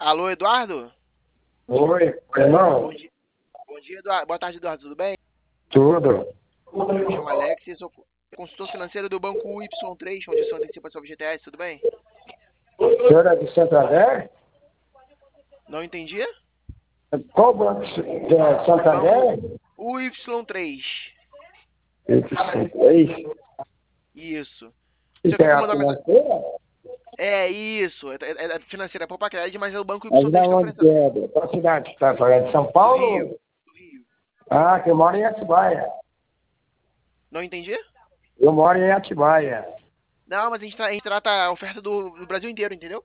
Alô, Eduardo? Oi, Bom irmão, dia, bom dia, Eduardo. Boa tarde, Eduardo. Tudo bem? tudo. Eu me chamo Alex e sou consultor financeiro do Banco Y3, onde o senhor antecipa sobre GTS. Tudo bem? O senhor é de Santander? Não entendia? Qual banco de Banco Santander? Y3. É isso. Isso. O senhor Isso quer é que eu a mande uma mensagem? financeira? É isso. É financeira, é Poupa Crédito, mas é o Banco Aí Y3 da está onde que oferecendo. é? Qual cidade que está falando? De São Do Rio. Paulo? Do Rio. Ah, que eu moro em Atibaia. Não entendia? Eu moro em Atibaia. Não, mas a gente trata a oferta do Brasil inteiro, entendeu?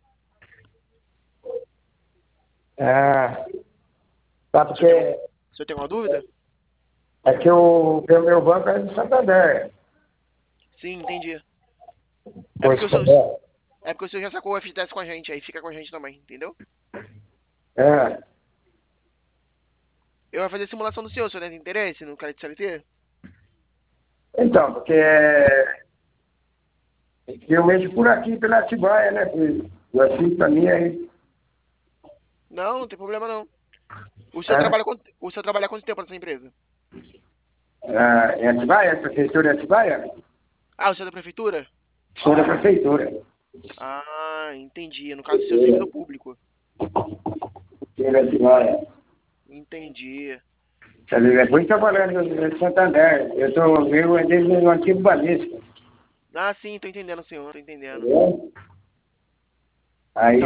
Ah, tá O senhor tem, porque o senhor tem uma dúvida? é que o meu banco é de Santander. Sim, entendi. É Pois, porque o senhor, é porque o senhor já sacou o FGTS com a gente, aí fica com a gente também, entendeu? é. Eu vou fazer simulação do senhor tem interesse no crédito CLT? Então, porque eu mexo por aqui, pela Atibaia, né? Assim, pra mim, aí. Não, não tem problema não. É. O senhor trabalha há quanto tempo nessa empresa? Ah, em Atibaia, prefeitura de Atibaia? Ah, o senhor é da prefeitura? Sou da prefeitura. Ah, entendi. No caso, o seu servidor público. Sou da Atibaia. Entendi. Quer dizer, depois trabalhando em Santander. Eu andei no antigo Banesco. Ah, sim, tô entendendo, senhor, tô entendendo. Entendeu? Aí